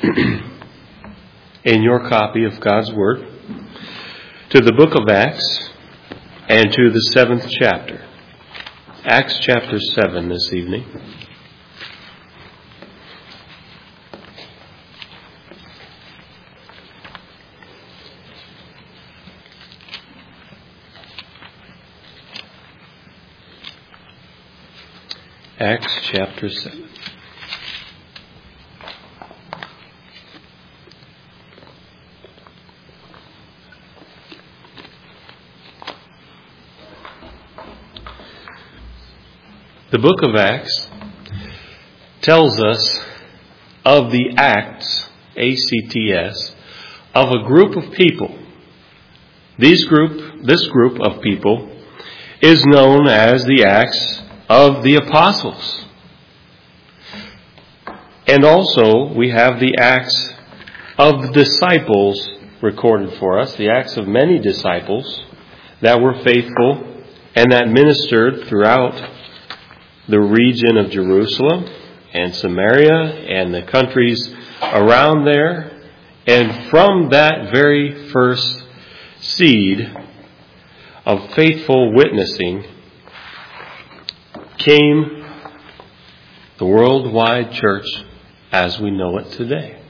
in your copy of God's Word to the book of Acts and to the 7th chapter. Acts chapter 7 this evening. Acts chapter 7. The book of Acts tells us of the acts, A-C-T-S, of a group of people. This group of people is known as the Acts of the Apostles. And also we have the Acts of the disciples recorded for us, the Acts of many disciples that were faithful and that ministered throughout the region of Jerusalem and Samaria and the countries around there. And from that very first seed of faithful witnessing came the worldwide church as we know it today.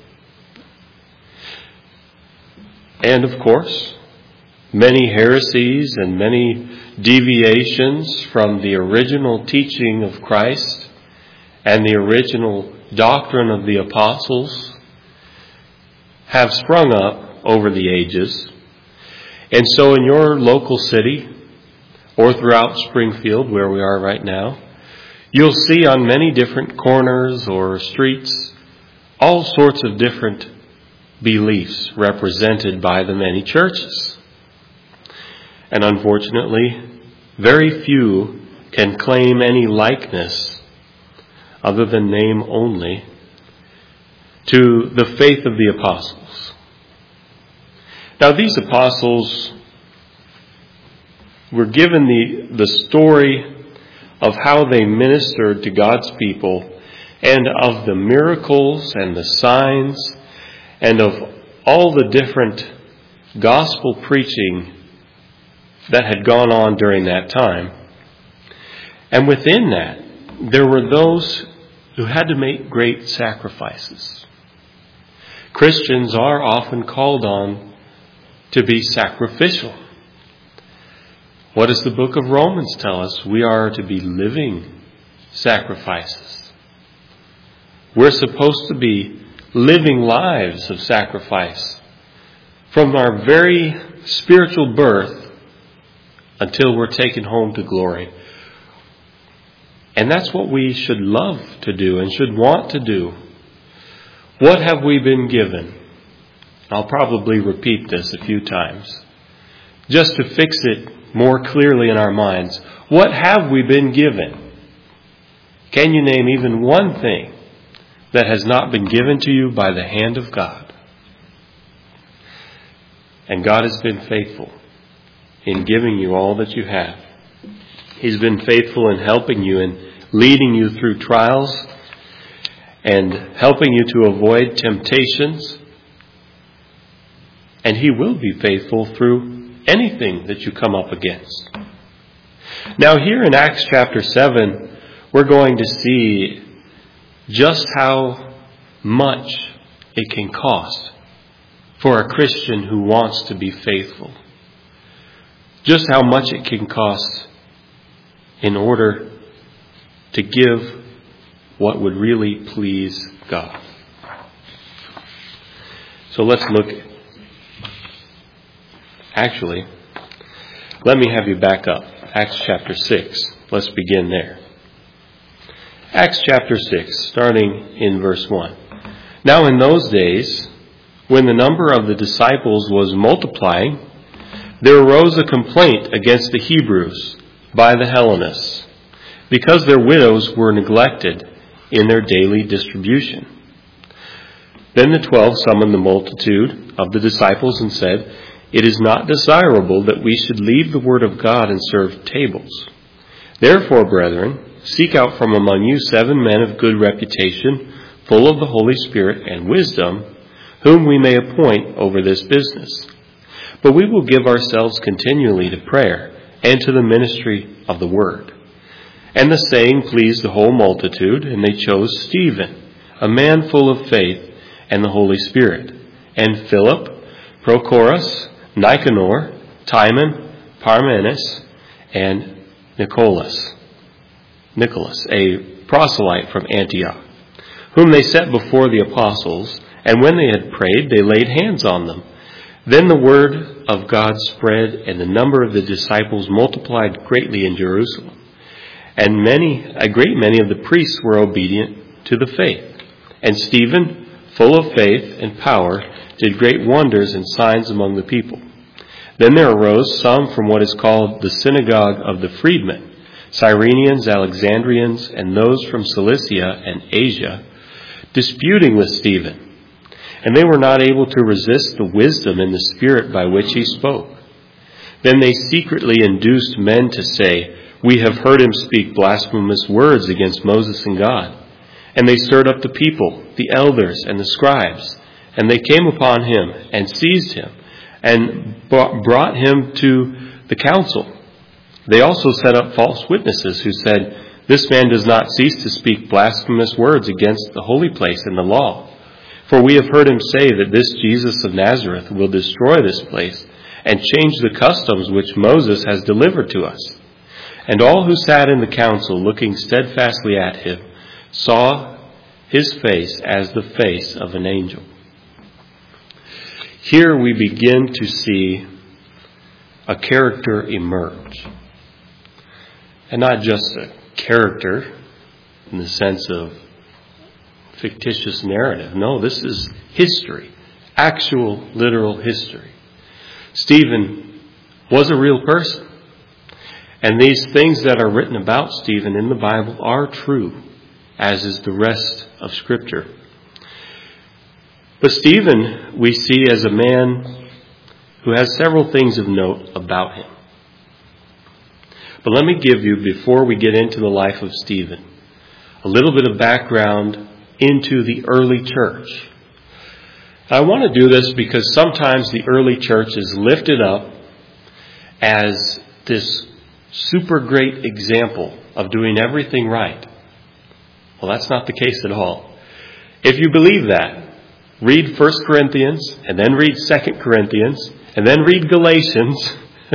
And of course, many heresies and many deviations from the original teaching of Christ and the original doctrine of the apostles have sprung up over the ages. And so in your local city, or throughout Springfield, where we are right now, you'll see on many different corners or streets all sorts of different beliefs represented by the many churches. And unfortunately, very few can claim any likeness, other than name only, to the faith of the apostles. Now, these apostles were given the story of how they ministered to God's people and of the miracles and the signs and of all the different gospel preaching that had gone on during that time. And within that, there were those who had to make great sacrifices. Christians are often called on to be sacrificial. What does the book of Romans tell us? We are to be living sacrifices. We're supposed to be living lives of sacrifice from our very spiritual birth until we're taken home to glory. And that's what we should love to do and should want to do. What have we been given? I'll probably repeat this a few times, just to fix it more clearly in our minds. What have we been given? Can you name even one thing that has not been given to you by the hand of God? And God has been faithful in giving you all that you have. He's been faithful in helping you and leading you through trials and helping you to avoid temptations. And He will be faithful through anything that you come up against. Now here in Acts chapter 7, we're going to see just how much it can cost for a Christian who wants to be faithful. Just how much it can cost in order to give what would really please God. So let's look. Actually, let me have you back up. Acts chapter 6. Let's begin there. Acts chapter 6, starting in verse 1. Now in those days, when the number of the disciples was multiplying, there arose a complaint against the Hebrews by the Hellenists, because their widows were neglected in their daily distribution. Then the 12 summoned the multitude of the disciples and said, "It is not desirable that we should leave the word of God and serve tables. Therefore, brethren, seek out from among you 7 men of good reputation, full of the Holy Spirit and wisdom, whom we may appoint over this business. But we will give ourselves continually to prayer and to the ministry of the word." And the saying pleased the whole multitude, and they chose Stephen, a man full of faith and the Holy Spirit, and Philip, Prochorus, Nicanor, Timon, Parmenas, and Nicholas, a proselyte from Antioch, whom they set before the apostles, and when they had prayed, they laid hands on them. Then the word of God spread, and the number of the disciples multiplied greatly in Jerusalem. And a great many of the priests were obedient to the faith. And Stephen, full of faith and power, did great wonders and signs among the people. Then there arose some from what is called the synagogue of the freedmen, Cyrenians, Alexandrians, and those from Cilicia and Asia, disputing with Stephen. And they were not able to resist the wisdom and the spirit by which he spoke. Then they secretly induced men to say, "We have heard him speak blasphemous words against Moses and God." And they stirred up the people, the elders and the scribes, and they came upon him and seized him and brought him to the council. They also set up false witnesses who said, "This man does not cease to speak blasphemous words against the holy place and the law. For we have heard him say that this Jesus of Nazareth will destroy this place and change the customs which Moses has delivered to us." And all who sat in the council, looking steadfastly at him, saw his face as the face of an angel. Here we begin to see a character emerge. And not just a character in the sense of fictitious narrative. No, this is history. Actual, literal history. Stephen was a real person. And these things that are written about Stephen in the Bible are true, as is the rest of Scripture. But Stephen, we see as a man who has several things of note about him. But let me give you, before we get into the life of Stephen, a little bit of background into the early church. I want to do this because sometimes the early church is lifted up as this super great example of doing everything right. Well, that's not the case at all. If you believe that, read 1 Corinthians, and then read 2 Corinthians, and then read Galatians,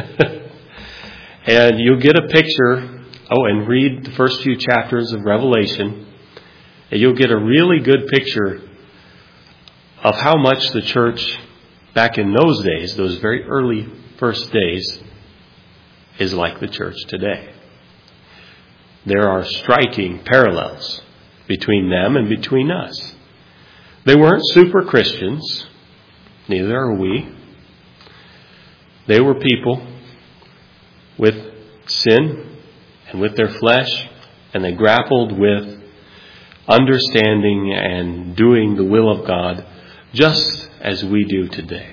and you'll get a picture. And read the first few chapters of Revelation, and you'll get a really good picture of how much the church back in those days, those very early first days, is like the church today. There are striking parallels between them and between us. They weren't super Christians. Neither are we. They were people with sin and with their flesh, and they grappled with understanding and doing the will of God just as we do today.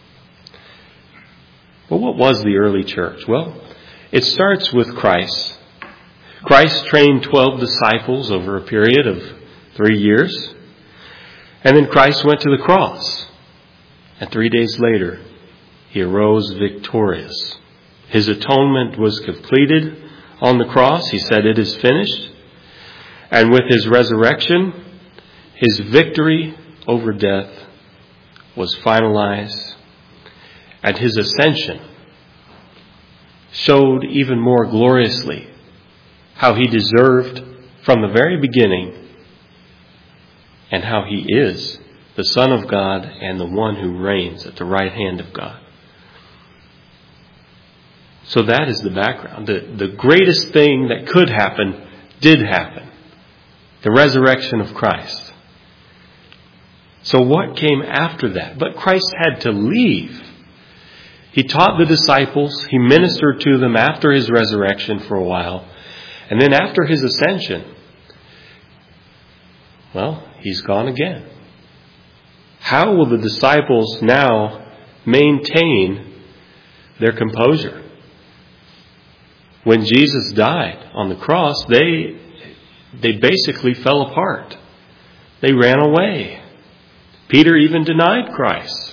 Well, what was the early church? Well, it starts with Christ. Christ trained 12 disciples over a period of 3 years. And then Christ went to the cross. And 3 days later, he arose victorious. His atonement was completed on the cross. He said, "It is finished." And with his resurrection, his victory over death was finalized. And his ascension showed even more gloriously how he deserved from the very beginning, and how he is the Son of God and the one who reigns at the right hand of God. So that is the background. The greatest thing that could happen did happen. The resurrection of Christ. So what came after that? But Christ had to leave. He taught the disciples. He ministered to them after his resurrection for a while. And then after his ascension, well, he's gone again. How will the disciples now maintain their composure? When Jesus died on the cross, they basically fell apart. They ran away. Peter even denied Christ.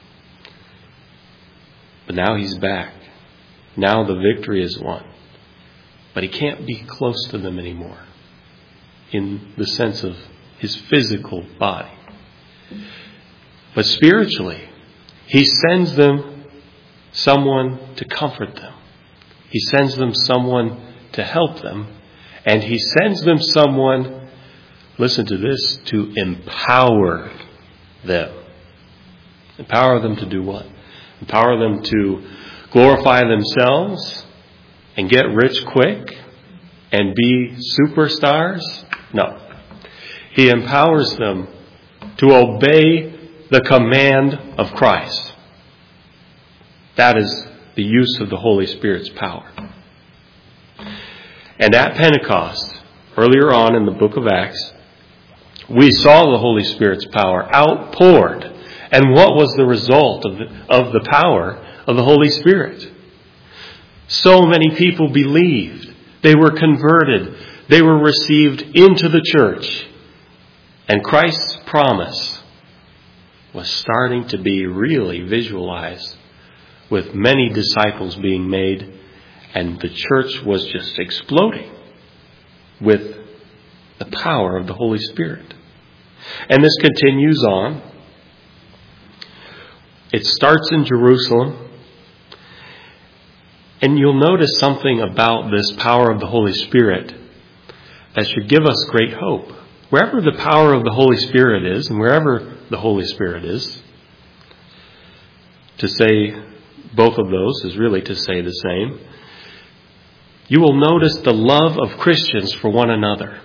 But now he's back. Now the victory is won. But he can't be close to them anymore in the sense of his physical body. But spiritually, he sends them someone to comfort them. He sends them someone to help them. And he sends them someone, listen to this, to empower them. Empower them to do what? Empower them to glorify themselves and get rich quick and be superstars? No. He empowers them to obey the command of Christ. That is the use of the Holy Spirit's power. And at Pentecost, earlier on in the book of Acts, we saw the Holy Spirit's power outpoured. And what was the result of the power of the Holy Spirit? So many people believed. They were converted. They were received into the church. And Christ's promise was starting to be really visualized, with many disciples being made, and the church was just exploding with the power of the Holy Spirit. And this continues on. It starts in Jerusalem. And you'll notice something about this power of the Holy Spirit that should give us great hope. Wherever the power of the Holy Spirit is, and wherever the Holy Spirit is, to say both of those is really to say the same. You will notice the love of Christians for one another.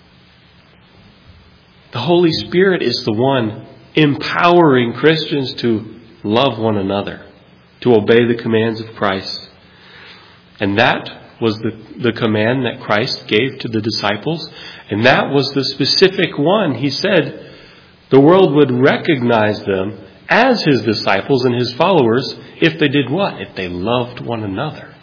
The Holy Spirit is the one empowering Christians to love one another, to obey the commands of Christ. And that was the command that Christ gave to the disciples. And that was the specific one. He said the world would recognize them as his disciples and his followers if they did what? If they loved one another.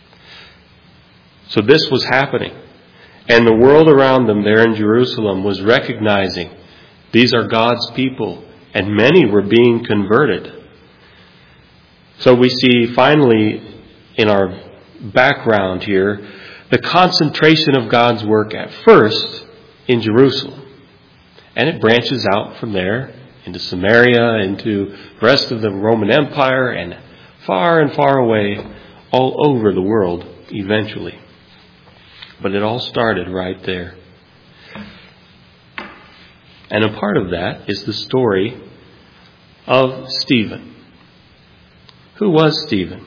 So this was happening. And the world around them there in Jerusalem was recognizing these are God's people. And many were being converted. So we see finally in our background here the concentration of God's work at first in Jerusalem. And it branches out from there into Samaria, into the rest of the Roman Empire, and far away all over the world eventually. But it all started right there. And a part of that is the story of Stephen. Who was Stephen?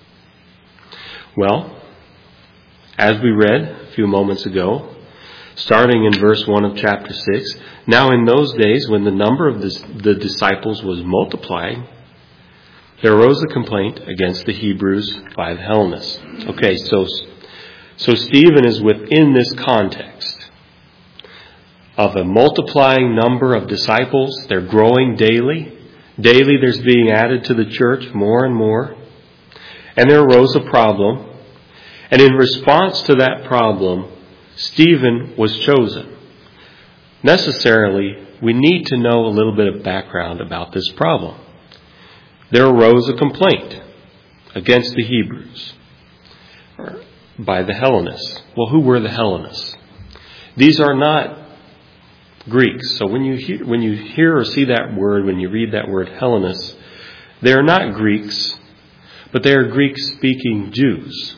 Well, as we read a few moments ago, starting in verse 1 of chapter 6, now in those days when the number of the disciples was multiplying, there arose a complaint against the Hebrews by the Hellenists. Okay, so Stephen is within this context of a multiplying number of disciples. They're growing daily. Daily there's being added to the church more and more. And there arose a problem. And in response to that problem, Stephen was chosen. Necessarily, we need to know a little bit of background about this problem. There arose a complaint against the Hebrews by the Hellenists. Well, who were the Hellenists? These are not Greeks. So when you hear or see that word, when you read that word Hellenists, they are not Greeks, but they are Greek-speaking Jews.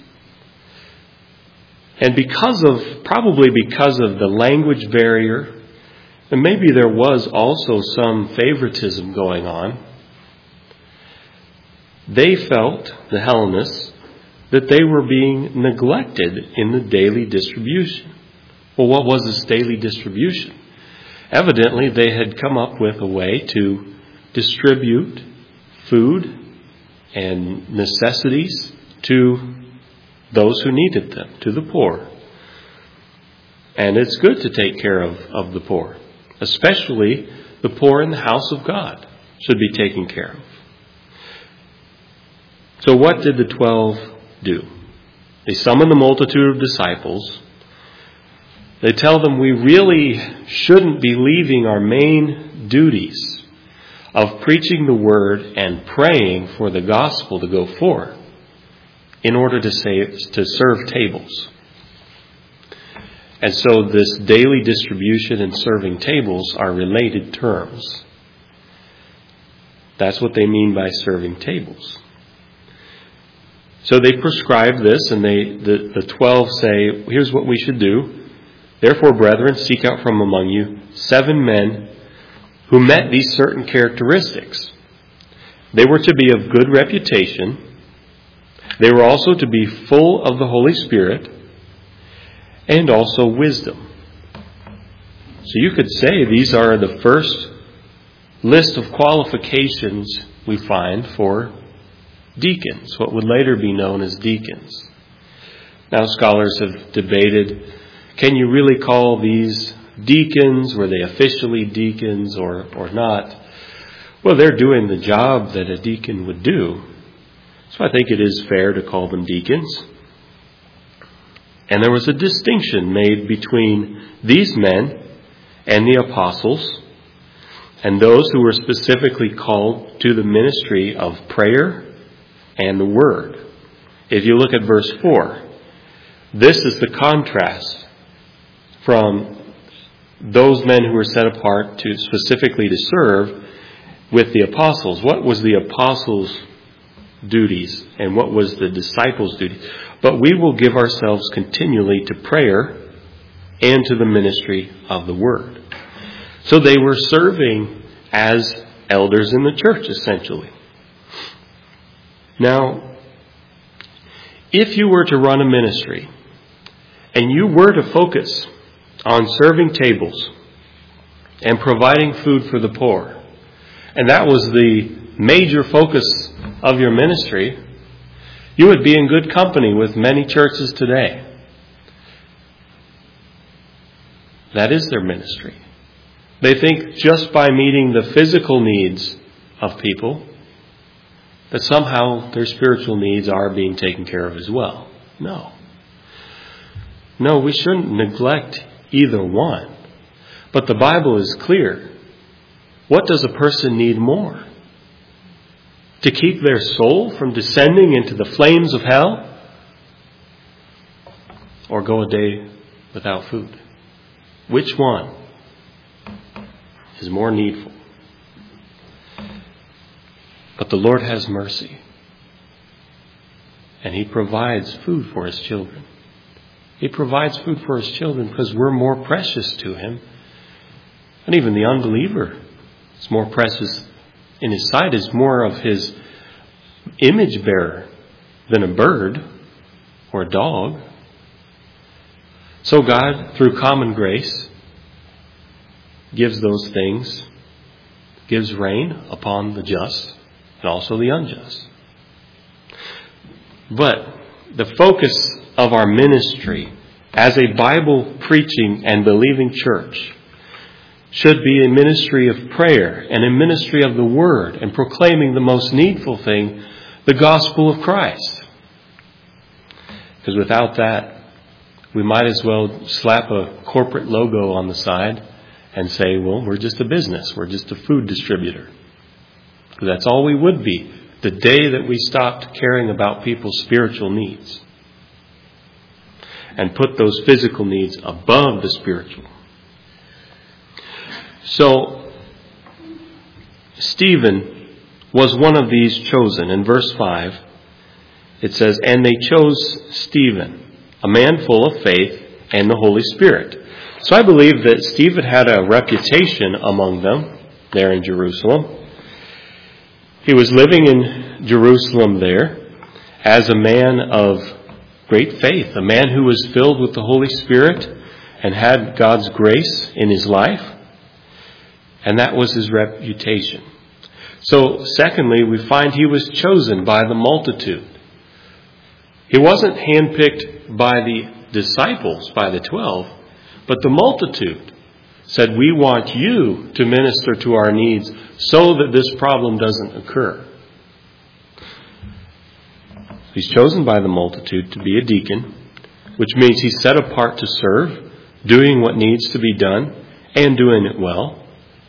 And probably because of the language barrier, and maybe there was also some favoritism going on, they felt, the Hellenists, that they were being neglected in the daily distribution. Well, what was this daily distribution? Evidently, they had come up with a way to distribute food and necessities to those who needed them, to the poor. And it's good to take care of the poor, especially the poor in the house of God should be taken care of. So what did the 12 do? They summoned the multitude of disciples, They tell them we really shouldn't be leaving our main duties of preaching the word and praying for the gospel to go forth in order to serve tables. And so this daily distribution and serving tables are related terms. That's what they mean by serving tables. So they prescribe this, and the 12 say, here's what we should do. Therefore, brethren, seek out from among you 7 men who met these certain characteristics. They were to be of good reputation. They were also to be full of the Holy Spirit and also wisdom. So you could say these are the first list of qualifications we find for deacons, what would later be known as deacons. Now scholars have debated, can you really call these deacons? Were they officially deacons or not? Well, they're doing the job that a deacon would do. So I think it is fair to call them deacons. And there was a distinction made between these men and the apostles and those who were specifically called to the ministry of prayer and the word. If you look at verse 4, this is the contrast from those men who were set apart to specifically to serve with the apostles. What was the apostles' duties and what was the disciples' duties? But we will give ourselves continually to prayer and to the ministry of the word. So they were serving as elders in the church, essentially. Now, if you were to run a ministry and you were to focus on serving tables and providing food for the poor, and that was the major focus of your ministry, you would be in good company with many churches today. That is their ministry. They think just by meeting the physical needs of people that somehow their spiritual needs are being taken care of as well. No, we shouldn't neglect either one. But the Bible is clear. What does a person need more? To keep their soul from descending into the flames of hell? Or go a day without food? Which one is more needful? But the Lord has mercy. And He provides food for His children. He provides food for His children because we're more precious to Him. And even the unbeliever is more precious in His sight, is more of His image bearer than a bird or a dog. So God, through common grace, gives those things, gives rain upon the just and also the unjust. But the focus of our ministry as a Bible preaching and believing church should be a ministry of prayer and a ministry of the word and proclaiming the most needful thing, the gospel of Christ. Because without that, we might as well slap a corporate logo on the side and say, well, we're just a business. We're just a food distributor. Because that's all we would be the day that we stopped caring about people's spiritual needs and put those physical needs above the spiritual. So, Stephen was one of these chosen. In verse 5, it says, and they chose Stephen, a man full of faith and the Holy Spirit. So I believe that Stephen had a reputation among them there in Jerusalem. He was living in Jerusalem there as a man of great faith, a man who was filled with the Holy Spirit and had God's grace in his life. And that was his reputation. So, secondly, we find he was chosen by the multitude. He wasn't handpicked by the disciples, by the 12, but the multitude said, we want you to minister to our needs so that this problem doesn't occur. He's chosen by the multitude to be a deacon, which means he's set apart to serve doing what needs to be done, and doing it well.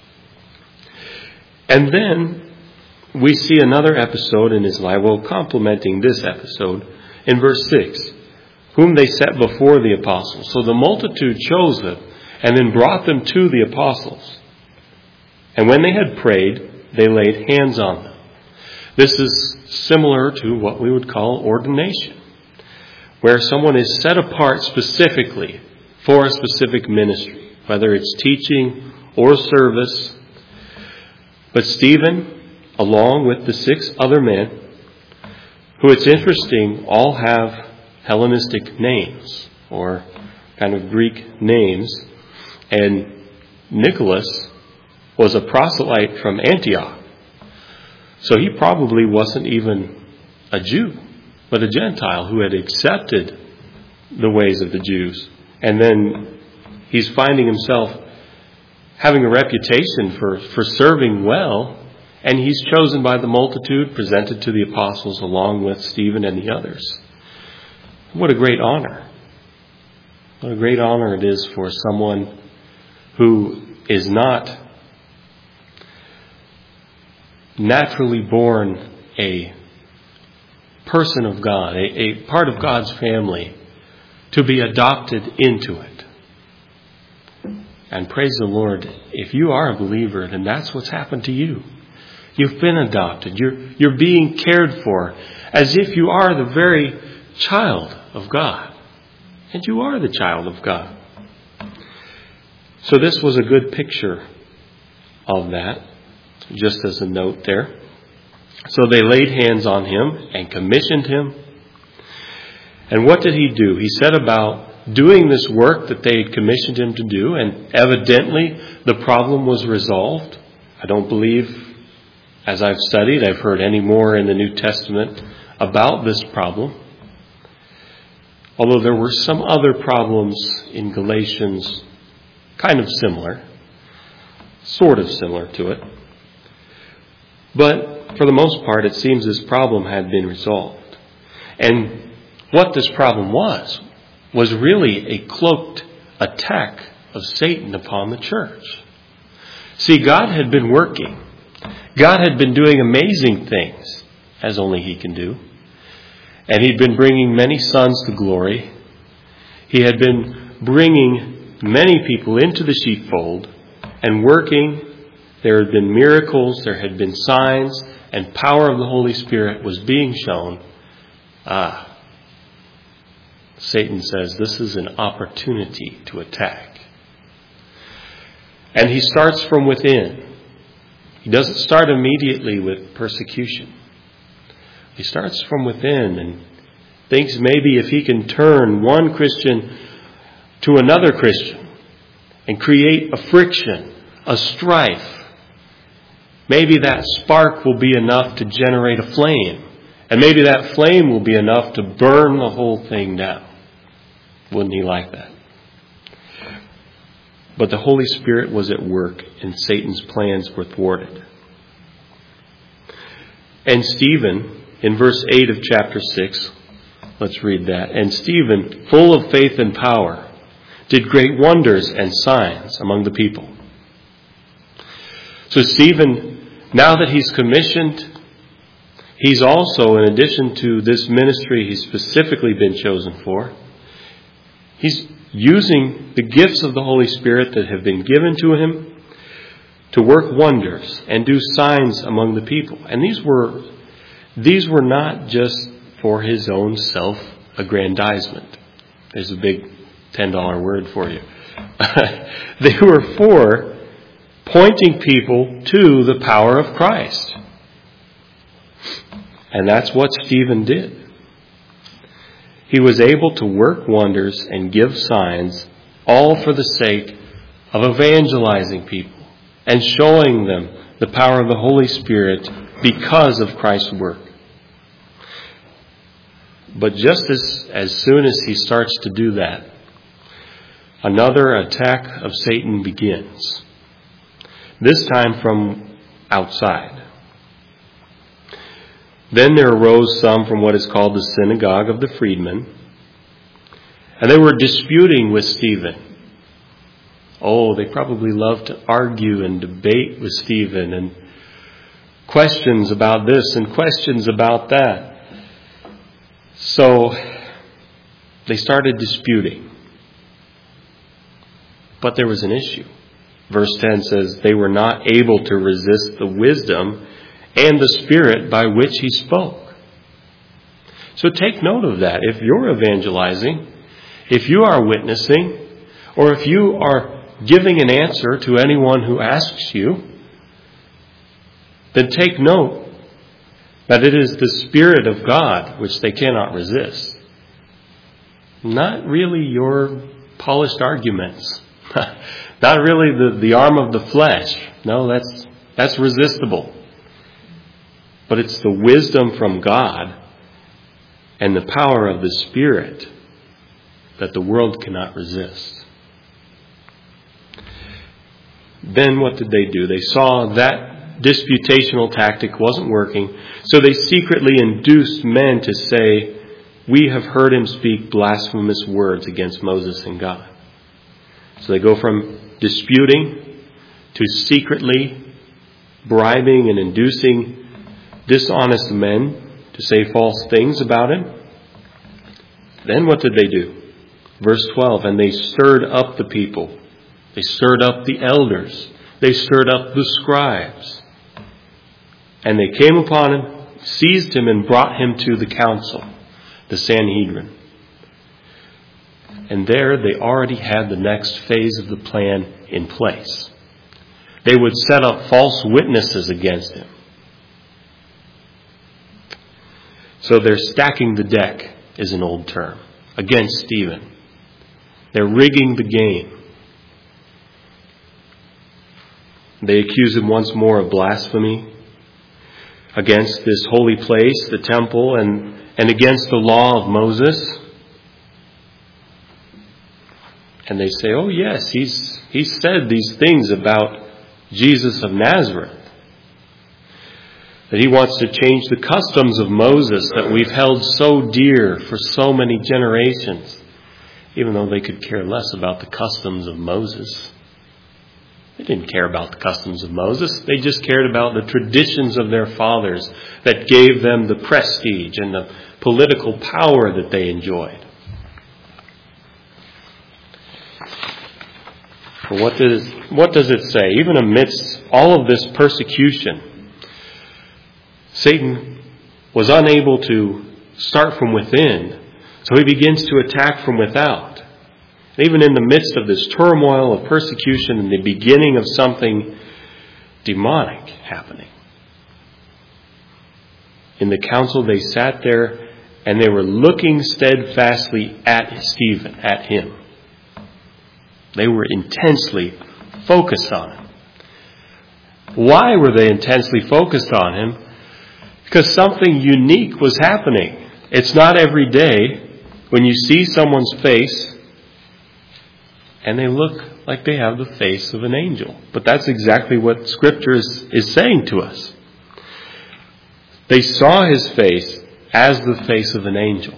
And then we see another episode in his life, well, complementing this episode, in verse 6, whom they set before the apostles. So the multitude chose them and then brought them to the apostles. And when they had prayed, they laid hands on them. This is similar to what we would call ordination, where someone is set apart specifically for a specific ministry, whether it's teaching or service. But Stephen, along with the 6 other men, who it's interesting, all have Hellenistic names, or kind of Greek names, and Nicholas was a proselyte from Antioch. So he probably wasn't even a Jew, but a Gentile who had accepted the ways of the Jews. And then he's finding himself having a reputation for serving well, and he's chosen by the multitude, presented to the apostles along with Stephen and the others. What a great honor. What a great honor it is for someone who is not naturally born a person of God, a part of God's family, to be adopted into it. And praise the Lord, if you are a believer, then that's what's happened to you. You've been adopted. You're being cared for as if you are the very child of God. And you are the child of God. So this was a good picture of that, just as a note there. So they laid hands on him and commissioned him. And what did he do? He set about doing this work that they had commissioned him to do, and evidently the problem was resolved. I don't believe, as I've studied, I've heard any more in the New Testament about this problem. Although there were some other problems in Galatians, kind of similar, sort of similar to it. But for the most part, it seems this problem had been resolved. And what this problem was really a cloaked attack of Satan upon the church. See, God had been working. God had been doing amazing things, as only He can do. And He'd been bringing many sons to glory. He had been bringing many people into the sheepfold and working. There had been miracles, there had been signs, and power of the Holy Spirit was being shown. Satan says this is an opportunity to attack. And he starts from within. He doesn't start immediately with persecution. He starts from within and thinks maybe if he can turn one Christian to another Christian and create a friction, a strife, maybe that spark will be enough to generate a flame. And maybe that flame will be enough to burn the whole thing down. Wouldn't he like that? But the Holy Spirit was at work and Satan's plans were thwarted. And Stephen, in verse 8 of chapter 6, let's read that. And Stephen, full of faith and power, did great wonders and signs among the people. So Stephen, now that he's commissioned, he's also, in addition to this ministry he's specifically been chosen for, he's using the gifts of the Holy Spirit that have been given to him to work wonders and do signs among the people. And these were not just for his own self-aggrandizement. There's a big $10 word for you. They were for pointing people to the power of Christ. And that's what Stephen did. He was able to work wonders and give signs, all for the sake of evangelizing people and showing them the power of the Holy Spirit because of Christ's work. But just as soon as he starts to do that, another attack of Satan begins. This time from outside. Then there arose some from what is called the synagogue of the freedmen, and they were disputing with Stephen. Oh, they probably loved to argue and debate with Stephen, and questions about this and questions about that. So they started disputing. But there was an issue. Verse 10 says, they were not able to resist the wisdom and the spirit by which he spoke. So take note of that. If you're evangelizing, if you are witnessing, or if you are giving an answer to anyone who asks you, then take note that it is the Spirit of God which they cannot resist. Not really your polished arguments. Not really the arm of the flesh. No, that's resistible. But it's the wisdom from God and the power of the Spirit that the world cannot resist. Then what did they do? They saw that disputational tactic wasn't working, so they secretly induced men to say, we have heard him speak blasphemous words against Moses and God. So they go from disputing to secretly bribing and inducing dishonest men to say false things about him. Then what did they do? Verse 12, and they stirred up the people. They stirred up the elders. They stirred up the scribes. And they came upon him, seized him, and brought him to the council, the Sanhedrin. And there they already had the next phase of the plan in place. They would set up false witnesses against him. So they're stacking the deck, is an old term, against Stephen. They're rigging the game. They accuse him once more of blasphemy against this holy place, the temple, and against the law of Moses. And they say, oh yes, he said these things about Jesus of Nazareth. That he wants to change the customs of Moses that we've held so dear for so many generations. Even though they could care less about the customs of Moses. They didn't care about the customs of Moses. They just cared about the traditions of their fathers that gave them the prestige and the political power that they enjoyed. But what does it say? Even amidst all of this persecution, Satan was unable to start from within, so he begins to attack from without. Even in the midst of this turmoil of persecution and the beginning of something demonic happening. In the council they sat there and they were looking steadfastly at Stephen, at him. They were intensely focused on him. Why were they intensely focused on him? Because something unique was happening. It's not every day when you see someone's face and they look like they have the face of an angel. But that's exactly what Scripture is saying to us. They saw his face as the face of an angel.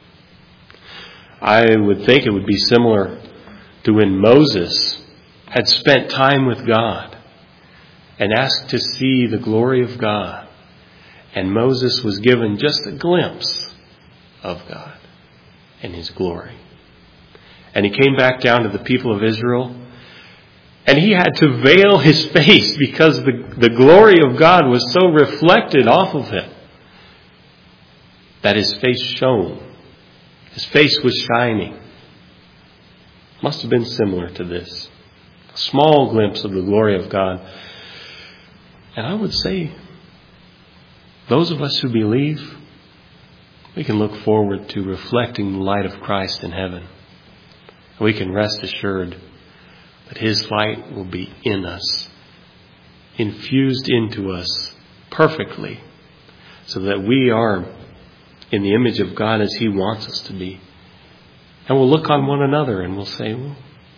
I would think it would be similar to when Moses had spent time with God and asked to see the glory of God. And Moses was given just a glimpse of God and his glory. And he came back down to the people of Israel. And he had to veil his face because the glory of God was so reflected off of him that his face shone. His face was shining. Must have been similar to this. A small glimpse of the glory of God. And I would say, those of us who believe, we can look forward to reflecting the light of Christ in heaven. We can rest assured that his light will be in us, infused into us perfectly, so that we are in the image of God as he wants us to be. And we'll look on one another and we'll say, well,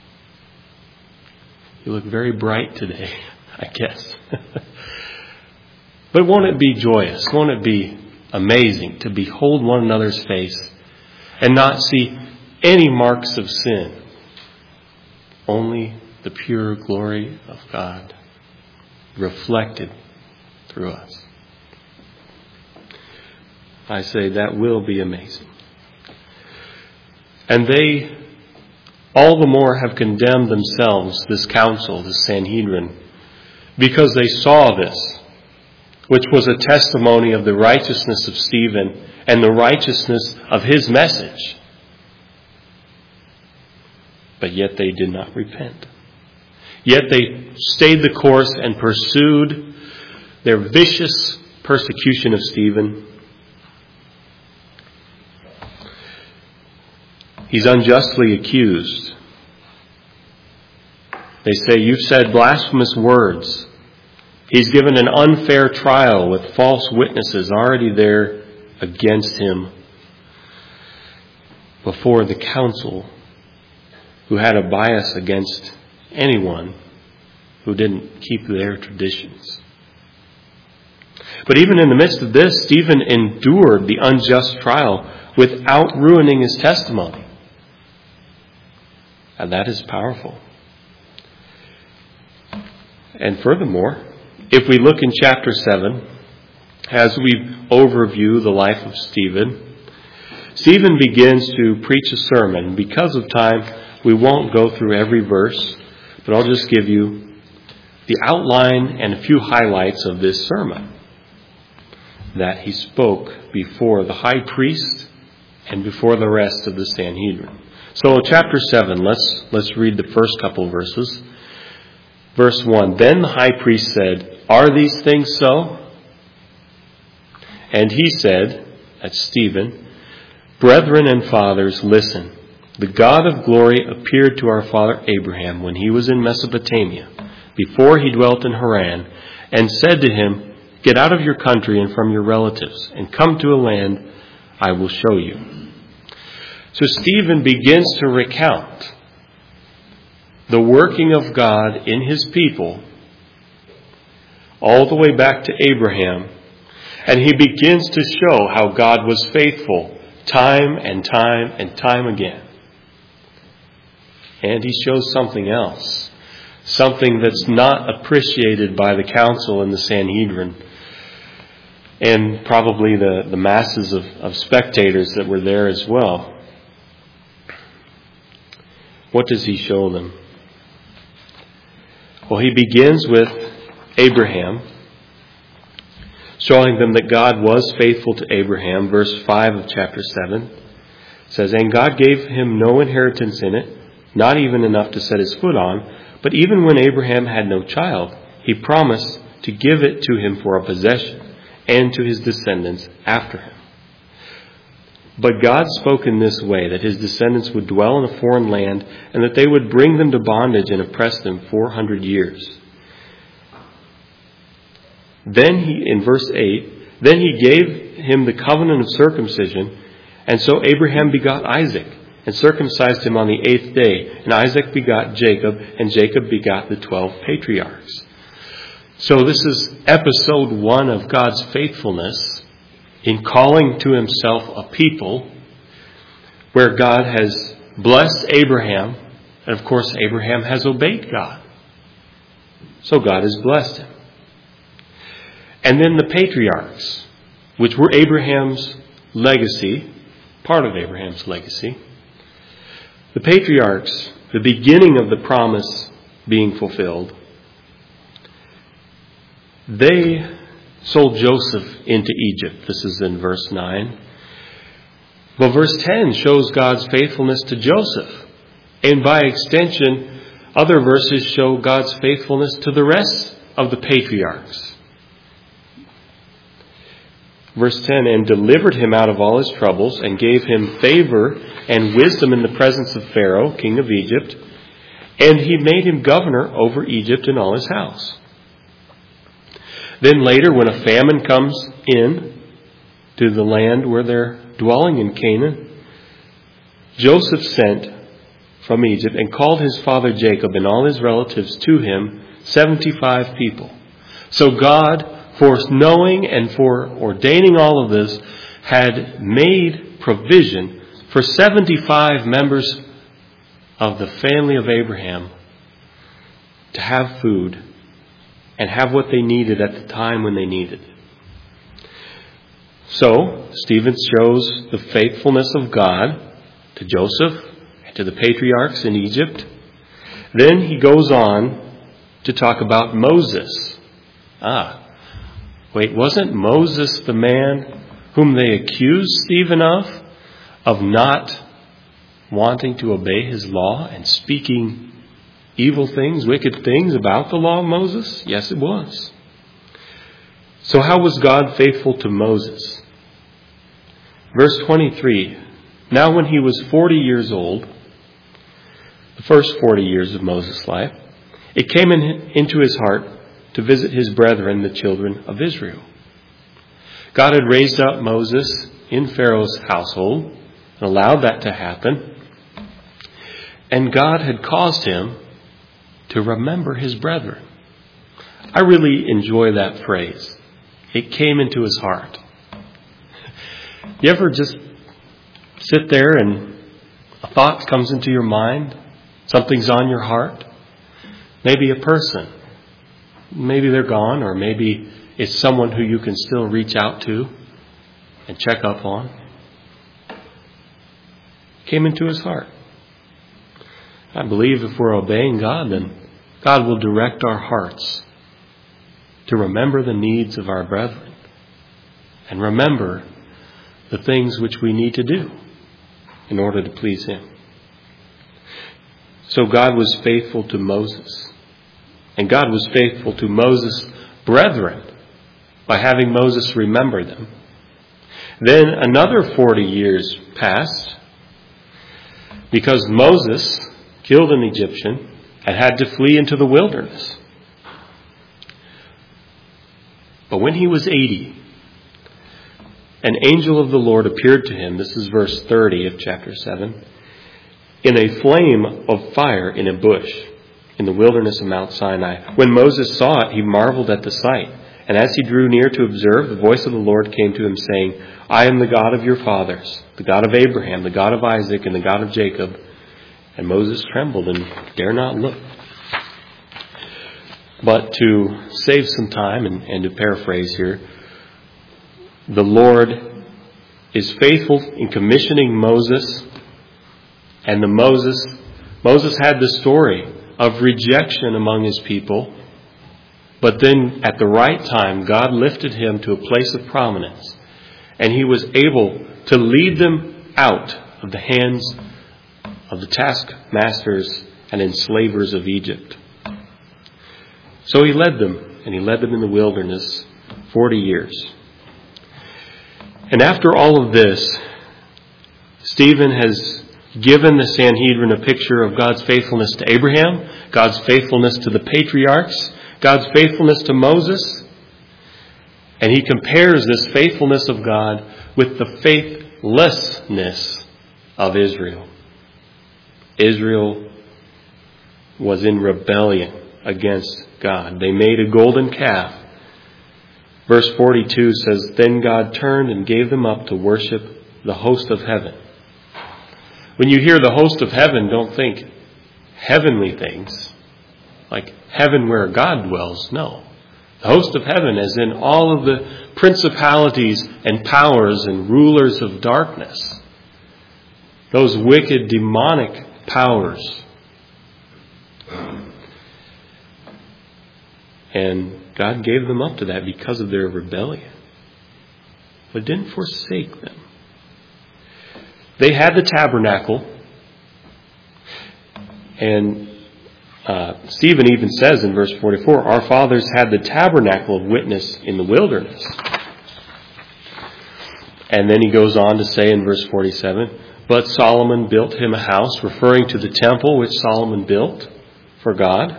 you look very bright today, I guess. But won't it be joyous? Won't it be amazing to behold one another's face and not see any marks of sin? Only the pure glory of God reflected through us. I say that will be amazing. And they all the more have condemned themselves, this council, this Sanhedrin, because they saw this, which was a testimony of the righteousness of Stephen and the righteousness of his message. But yet they did not repent. Yet they stayed the course and pursued their vicious persecution of Stephen. He's unjustly accused. They say, "You've said blasphemous words." He's given an unfair trial with false witnesses already there against him before the council, who had a bias against anyone who didn't keep their traditions. But even in the midst of this, Stephen endured the unjust trial without ruining his testimony. And that is powerful. And furthermore, if we look in chapter 7, as we overview the life of Stephen, Stephen begins to preach a sermon. Because of time, we won't go through every verse, but I'll just give you the outline and a few highlights of this sermon that he spoke before the high priest and before the rest of the Sanhedrin. So chapter 7, let's read the first couple verses. Verse 1, "Then the high priest said, 'Are these things so?' And he said," that's Stephen, "Brethren and fathers, listen. The God of glory appeared to our father Abraham when he was in Mesopotamia, before he dwelt in Haran, and said to him, 'Get out of your country and from your relatives, and come to a land I will show you.'" So Stephen begins to recount the working of God in his people all the way back to Abraham. And he begins to show how God was faithful time and time and time again. And he shows something else, something that's not appreciated by the council and the Sanhedrin, and probably the masses of spectators that were there as well. What does he show them? Well, he begins with Abraham, showing them that God was faithful to Abraham. Verse 5 of chapter 7 says, "And God gave him no inheritance in it, not even enough to set his foot on. But even when Abraham had no child, he promised to give it to him for a possession and to his descendants after him." But God spoke in this way, that his descendants would dwell in a foreign land and that they would bring them to bondage and oppress them 400 years. Then in verse 8, "Then he gave him the covenant of circumcision, and so Abraham begot Isaac, and circumcised him on the 8th day. And Isaac begot Jacob, and Jacob begot the 12 patriarchs." So this is episode 1 of God's faithfulness in calling to himself a people where God has blessed Abraham. And of course, Abraham has obeyed God. So God has blessed him. And then the patriarchs, which were Abraham's legacy, part of Abraham's legacy. The patriarchs, the beginning of the promise being fulfilled, they sold Joseph into Egypt. This is in verse 9. But verse 10 shows God's faithfulness to Joseph. And by extension, other verses show God's faithfulness to the rest of the patriarchs. Verse 10, "And delivered him out of all his troubles, and gave him favor and wisdom in the presence of Pharaoh, king of Egypt. And he made him governor over Egypt and all his house." Then later, when a famine comes in to the land where they're dwelling in Canaan, Joseph sent from Egypt and called his father Jacob and all his relatives to him, 75 people. So God, foreknowing and foreordaining all of this, had made provision for 75 members of the family of Abraham to have food and have what they needed at the time when they needed it. So, Stephen shows the faithfulness of God to Joseph and to the patriarchs in Egypt. Then he goes on to talk about Moses. Wasn't Moses the man whom they accused Stephen of not wanting to obey his law and speaking evil things, wicked things about the law of Moses? Yes, it was. So how was God faithful to Moses? Verse 23, now when he was 40 years old, the first 40 years of Moses' life, it came into his heart to visit his brethren, the children of Israel. God had raised up Moses in Pharaoh's household and allowed that to happen. And God had caused him to remember his brethren. I really enjoy that phrase. It came into his heart. You ever just sit there and a thought comes into your mind? Something's on your heart? Maybe a person. Maybe they're gone, or maybe it's someone who you can still reach out to and check up on. Came into his heart. I believe if we're obeying God, then God will direct our hearts to remember the needs of our brethren and remember the things which we need to do in order to please Him. So God was faithful to Moses. And God was faithful to Moses' brethren by having Moses remember them. Then another 40 years passed because Moses killed an Egyptian and had to flee into the wilderness. But when he was 80, an angel of the Lord appeared to him, this is verse 30 of chapter 7, in a flame of fire in a bush in the wilderness of Mount Sinai. When Moses saw it, he marveled at the sight. And as he drew near to observe, the voice of the Lord came to him, saying, I am the God of your fathers, the God of Abraham, the God of Isaac, and the God of Jacob. And Moses trembled and dare not look. But to save some time and to paraphrase here, the Lord is faithful in commissioning Moses. And Moses had the story of rejection among his people. But then at the right time, God lifted him to a place of prominence. And he was able to lead them out of the hands of the taskmasters and enslavers of Egypt. So he led them, and he led them in the wilderness 40 years. And after all of this, Stephen has given the Sanhedrin a picture of God's faithfulness to Abraham, God's faithfulness to the patriarchs, God's faithfulness to Moses. And he compares this faithfulness of God with the faithlessness of Israel. Israel was in rebellion against God. They made a golden calf. Verse 42 says, Then God turned and gave them up to worship the host of heaven. When you hear the host of heaven, don't think heavenly things, like heaven where God dwells. No. The host of heaven as in all of the principalities and powers and rulers of darkness. Those wicked demonic powers. And God gave them up to that because of their rebellion. But didn't forsake them. They had the tabernacle. And Stephen even says in verse 44, Our fathers had the tabernacle of witness in the wilderness. And then he goes on to say in verse 47, But Solomon built him a house, referring to the temple which Solomon built for God.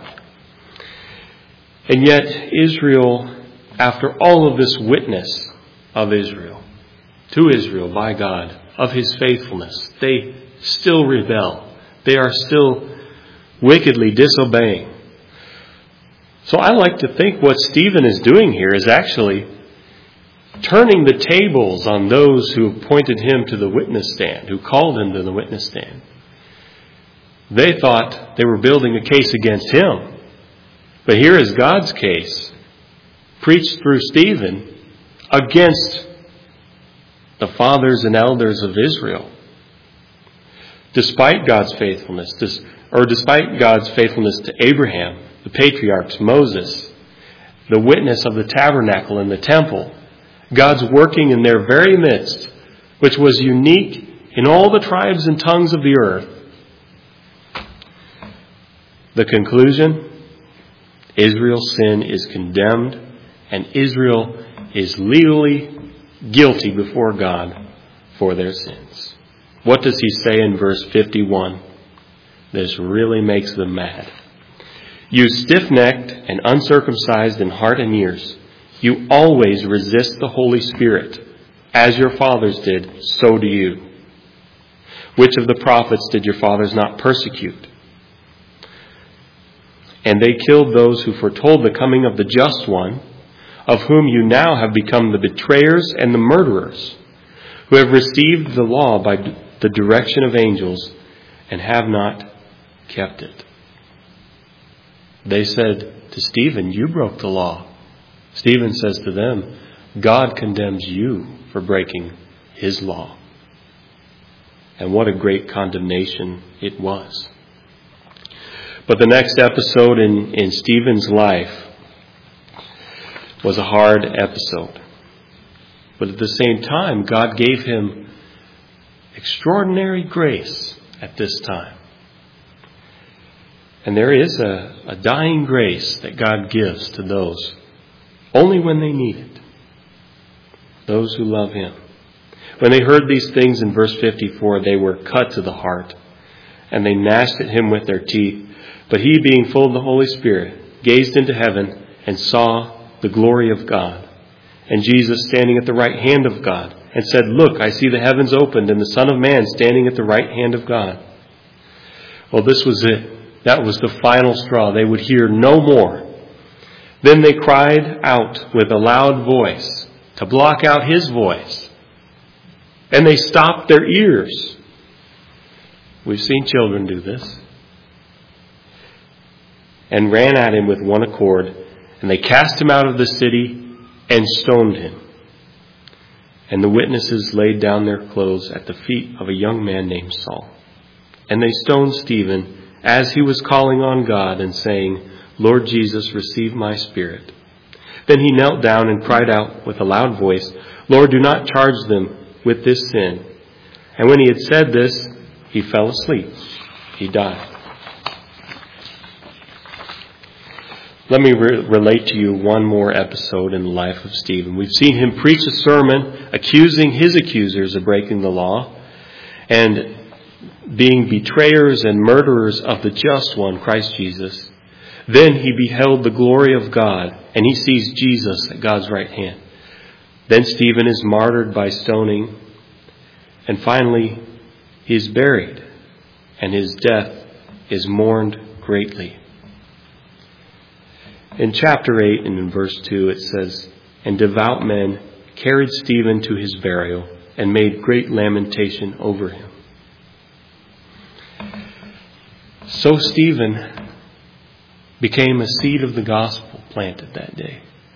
And yet Israel, after all of this witness of Israel, to Israel by God, of His faithfulness, they still rebel. They are still wickedly disobeying. So I like to think what Stephen is doing here is actually turning the tables on those who appointed him to the witness stand, who called him to the witness stand. They thought they were building a case against him. But here is God's case, preached through Stephen against the fathers and elders of Israel. Despite God's faithfulness, despite God's faithfulness to Abraham, the patriarchs, Moses, the witness of the tabernacle and the temple, God's working in their very midst, which was unique in all the tribes and tongues of the earth. The conclusion, Israel's sin is condemned and Israel is legally guilty before God for their sins. What does he say in verse 51? This really makes them mad. You stiff-necked and uncircumcised in heart and ears, you always resist the Holy Spirit. As your fathers did, so do you. Which of the prophets did your fathers not persecute? And they killed those who foretold the coming of the just one, of whom you now have become the betrayers and the murderers, who have received the law by the direction of angels and have not kept it. They said to Stephen, you broke the law. Stephen says to them, God condemns you for breaking his law. And what a great condemnation it was. But the next episode in Stephen's life was a hard episode. But at the same time, God gave him extraordinary grace at this time. And there is a dying grace that God gives to those only when they need it. Those who love him. When they heard these things in verse 54, they were cut to the heart, and they gnashed at him with their teeth. But he, being full of the Holy Spirit, gazed into heaven and saw the glory of God, and Jesus standing at the right hand of God, and said, Look, I see the heavens opened, and the Son of Man standing at the right hand of God. Well, this was it. That was the final straw. They would hear no more. Then they cried out with a loud voice to block out his voice. And they stopped their ears. We've seen children do this. And ran at him with one accord. And they cast him out of the city and stoned him. And the witnesses laid down their clothes at the feet of a young man named Saul. And they stoned Stephen as he was calling on God and saying, Lord Jesus, receive my spirit. Then he knelt down and cried out with a loud voice, Lord, do not charge them with this sin. And when he had said this, he fell asleep. He died. Let me relate to you one more episode in the life of Stephen. We've seen him preach a sermon accusing his accusers of breaking the law and being betrayers and murderers of the just one, Christ Jesus. Then he beheld the glory of God, and he sees Jesus at God's right hand. Then Stephen is martyred by stoning, and finally he is buried, and his death is mourned greatly. In chapter 8 and in verse 2 it says, And devout men carried Stephen to his burial and made great lamentation over him. So Stephen became a seed of the gospel planted that day.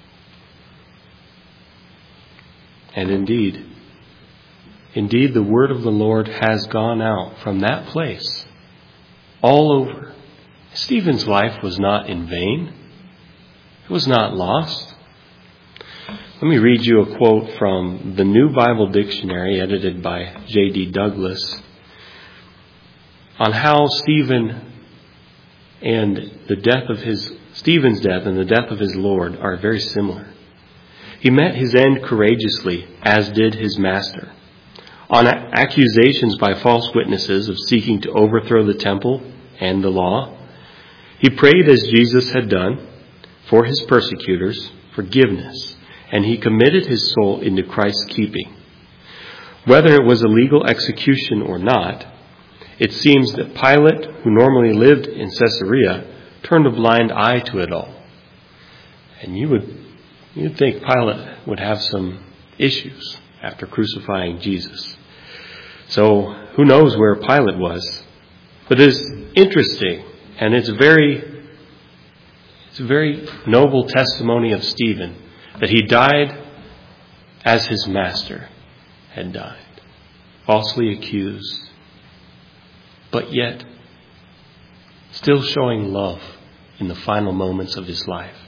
And indeed the word of the Lord has gone out from that place all over. Stephen's life was not in vain. It was not lost. Let me read you a quote from the New Bible Dictionary edited by J.D. Douglas on how Stephen's death and the death of his Lord are very similar. He met his end courageously, as did his master. On accusations by false witnesses of seeking to overthrow the temple and the law, he prayed as Jesus had done for his persecutors forgiveness, and he committed his soul into Christ's keeping. Whether it was a legal execution or not, it seems that Pilate, who normally lived in Caesarea, turned a blind eye to it all. And you'd think Pilate would have some issues after crucifying Jesus. So who knows where Pilate was? But it's interesting, and it's very It's a very noble testimony of Stephen that he died as his master had died, falsely accused, but yet still showing love in the final moments of his life.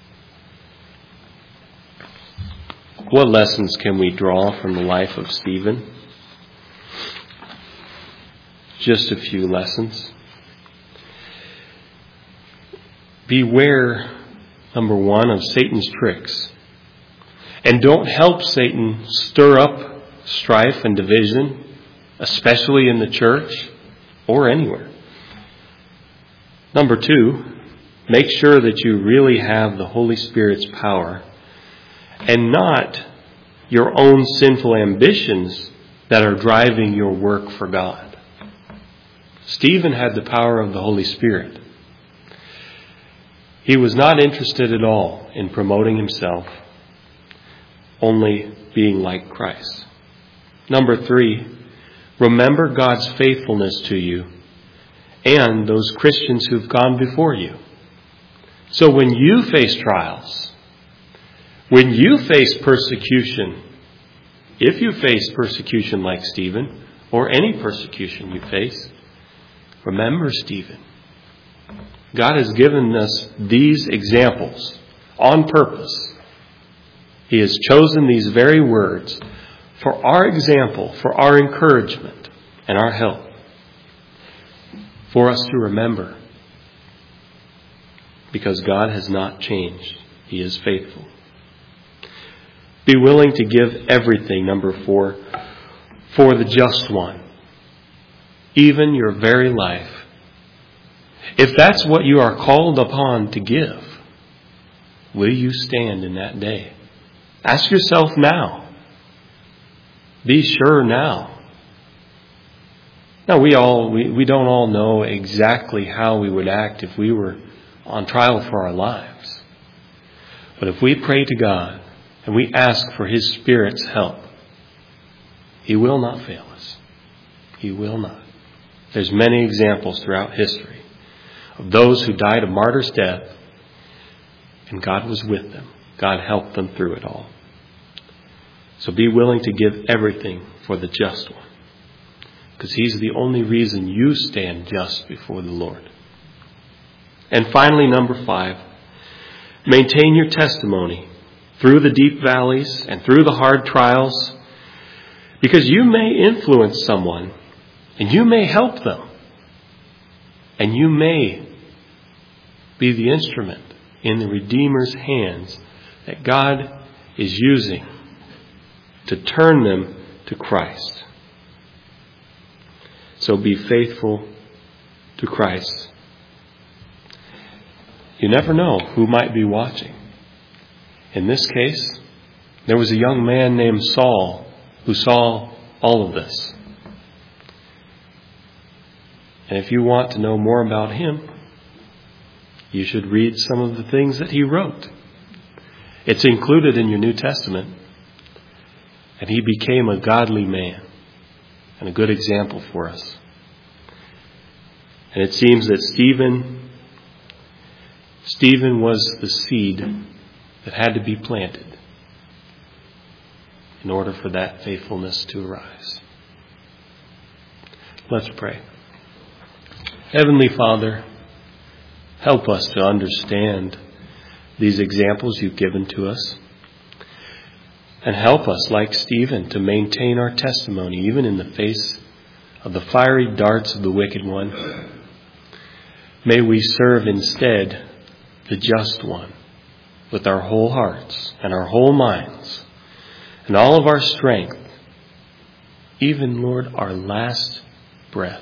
What lessons can we draw from the life of Stephen? Just a few lessons. Beware, number one, of Satan's tricks. And don't help Satan stir up strife and division, especially in the church or anywhere. Number two, make sure that you really have the Holy Spirit's power and not your own sinful ambitions that are driving your work for God. Stephen had the power of the Holy Spirit. He was not interested at all in promoting himself, only being like Christ. Number three, remember God's faithfulness to you and those Christians who've gone before you. So when you face trials, when you face persecution, if you face persecution like Stephen, or any persecution you face, remember Stephen. God has given us these examples on purpose. He has chosen these very words for our example, for our encouragement and our help, for us to remember. Because God has not changed. He is faithful. Be willing to give everything, number 4, for the just one. Even your very life. If that's what you are called upon to give, will you stand in that day? Ask yourself now. Be sure now. Now we don't all know exactly how we would act if we were on trial for our lives. But if we pray to God and we ask for His Spirit's help, He will not fail us. He will not. There's many examples throughout history of those who died a martyr's death, and God was with them. God helped them through it all. So be willing to give everything for the just one, because He's the only reason you stand just before the Lord. And finally, number 5, maintain your testimony through the deep valleys and through the hard trials, because you may influence someone and you may help them and you may be the instrument in the Redeemer's hands that God is using to turn them to Christ. So be faithful to Christ. You never know who might be watching. In this case, there was a young man named Saul who saw all of this. And if you want to know more about him, you should read some of the things that he wrote. It's included in your New Testament. And he became a godly man and a good example for us. And it seems that Stephen was the seed that had to be planted in order for that faithfulness to arise. Let's pray. Heavenly Father, help us to understand these examples you've given to us. And help us, like Stephen, to maintain our testimony even in the face of the fiery darts of the wicked one. May we serve instead the just one with our whole hearts and our whole minds and all of our strength, even, Lord, our last breath.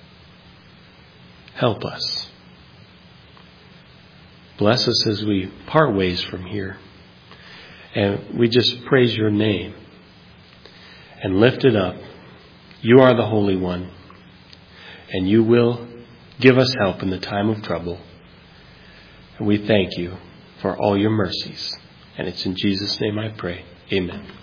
Help us. Bless us as we part ways from here. And we just praise your name and lift it up. You are the Holy One, and you will give us help in the time of trouble. And we thank you for all your mercies. And it's in Jesus' name I pray. Amen.